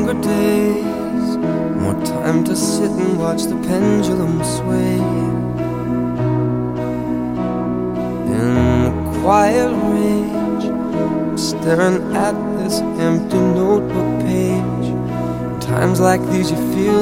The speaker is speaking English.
longer days, more time to sit and watch the pendulum sway. In quiet rage, staring at this empty notebook page. In times like these you feel